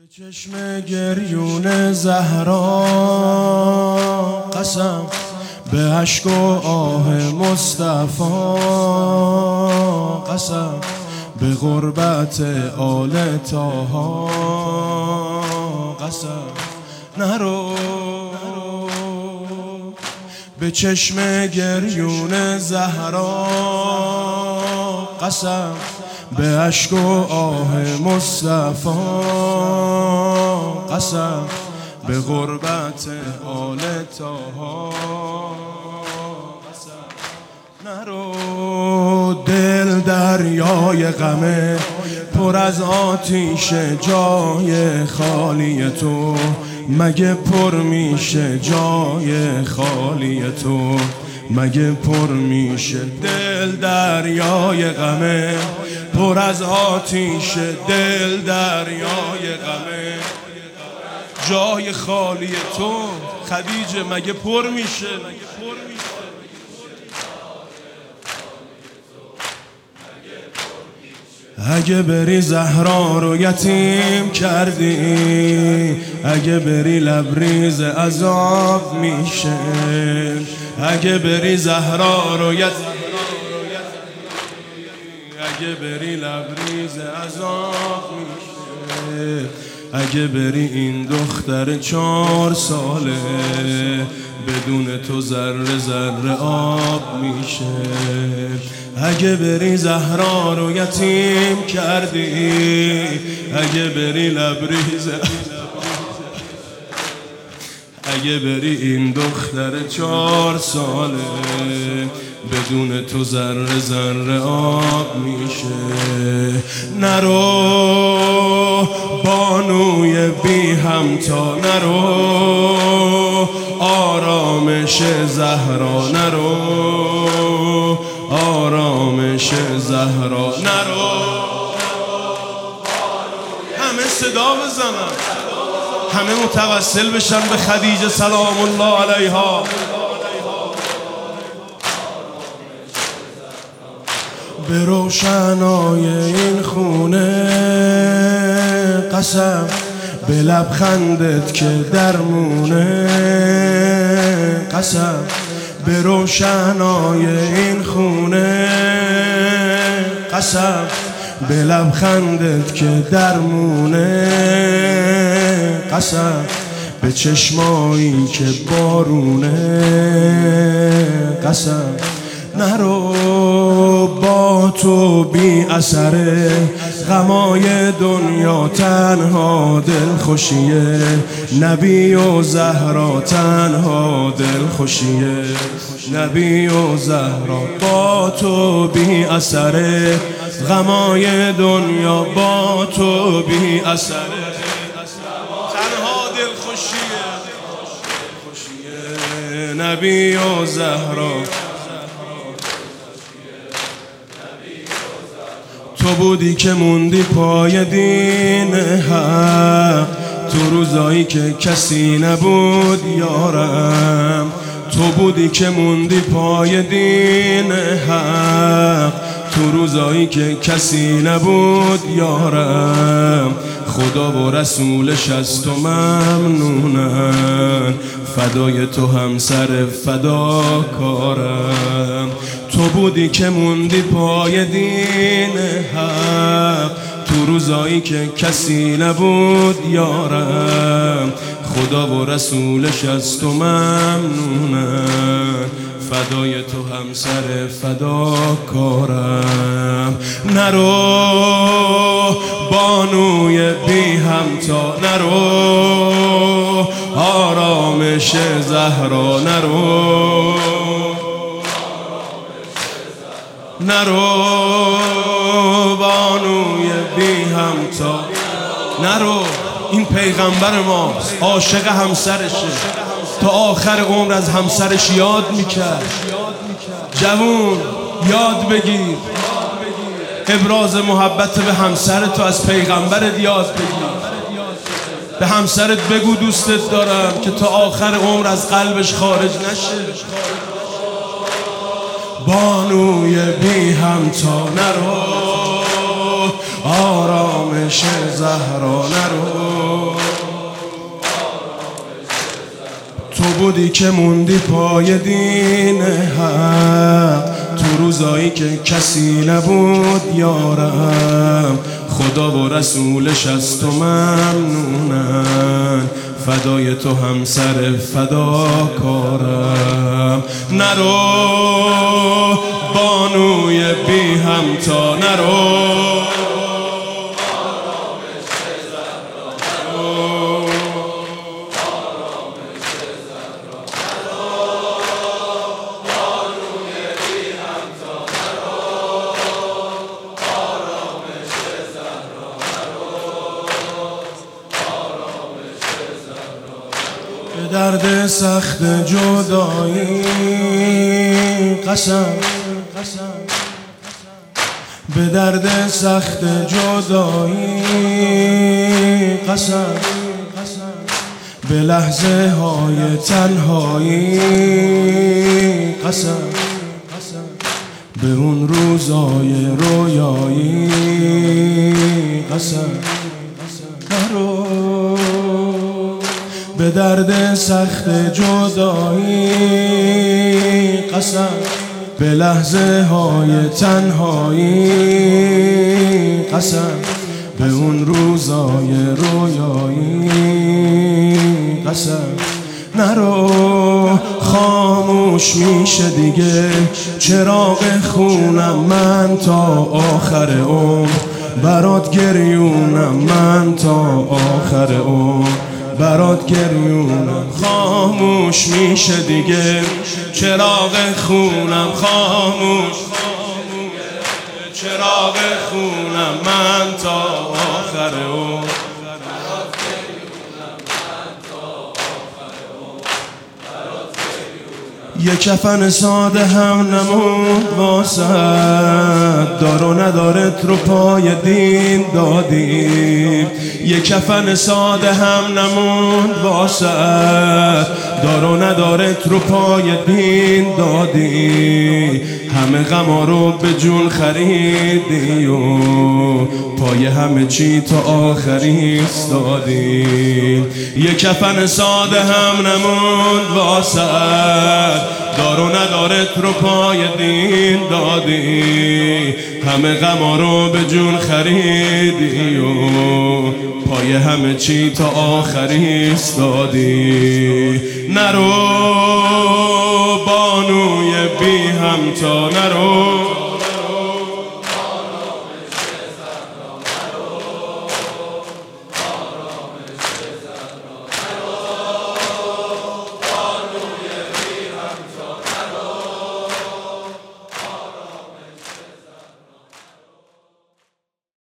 چشم گریون زهرا قسم به اشک و آه مصطفی قسم به غربت آل طاها قسم نرو به چشم گریون زهرا قسم به اشک و آه مصطفی قسم به غربت آل طاها قسم نرو دل دریای غمه پر از آتیش جای خالی تو مگه پر میشه جای خالی تو مگه پر میشه دل دریای غمه پر از آتیش دل دریای غمه جای خالی تو خدیجه مگه پر میشه اگه بری زهرا رو یتیم کردی اگه بری لبریز عذاب میشه اگه بری زهرا رو یتیم اگه بری لبریز عذاب میشه اگه بری این دختر 4 ساله بدون تو ذره ذره آب میشه اگه بری زهرا رو یتیم کردی اگه بری لبریز اگه بری این دختر 4 ساله بدون تو ذره ذره آب میشه نرو بانوی بی همتا نرو آرامش زهرا نرو آرامش زهرا نرو همه صدا بزنن همه متوسل بشن به خدیجه سلام الله علیها به روشنای این خونه قسم به لبخندت که درمونه قسم به روشنای این خونه قسم به لبخندت که درمونه قسم به چشمایی که بارونه قسم نرو با تو بی اثره غمای دنیا تنها دل خوشیه نبی و زهرا تنها دل خوشیه نبی و زهرا با تو بی اثره غمای دنیا با تو بی اثره تنها دل خوشیه نبی و زهرا تو بودی که موندی پای دین حق تو روزایی که کسی نبود یارم تو بودی که موندی پای دین حق تو روزایی که کسی نبود یارم خدا و رسولش از تو ممنونن فدای تو همسر فداکارم تو بودی که موندی پای دین حق تو روزایی که کسی نبود یارم خدا و رسولش از تو ممنونن فدای تو همسر فداکارم نرو بانوی بی همتا نرو آرامش زهرا نرو نرو بانوی بی همتا نرو این پیغمبر ماست عاشق همسرشه تا آخر عمر از همسرش یاد میکرد جوون یاد بگیر ابراز محبت به همسر تو از پیغمبرت یاد بگیر به همسرت بگو دوستت دارم که تا آخر عمر از قلبش خارج نشه بانوی بی همتا نرو آرامش زهرا نرو بودی که موندی پای دین حق، تو روزایی که کسی نبود یارم. خدا و رسولش از تو ممنونن، فدای تو همسر فداکارم. نرو بانوی بی همتا، نرو به درد سخت جدایی قسم، به درد سخت جدایی قسم، به لحظه های تنهایی قسم، به اون روزای رویایی قسم. نرو به درد سخت جدایی قسم، به لحظه های تنهایی قسم، به اون روزای رویایی قسم. نرو خاموش میشه دیگه چراغ خونم من تا آخر عمر، برات گریونم من تا آخر عمر، برات گریونم. خاموش میشه دیگه چراغ خونم، خاموش چراغ خونم من تا آخر عمر. یه کفن ساده هم نموند واسد، دار و ندارت رو پای دین دادیم. یه کفن ساده هم نموند واسد، دار و ندارت رو پای دین دادی. همه غما رو به جون خریدی و پای همه چی تا آخری ایستادی. یه کفن ساده هم نموند واسد، دار و ندارت رو پای دین دادی. همه غما رو به جون خریدی و پای همه چی تا آخری ایستادی. نرو بانوی بی همتا، نرو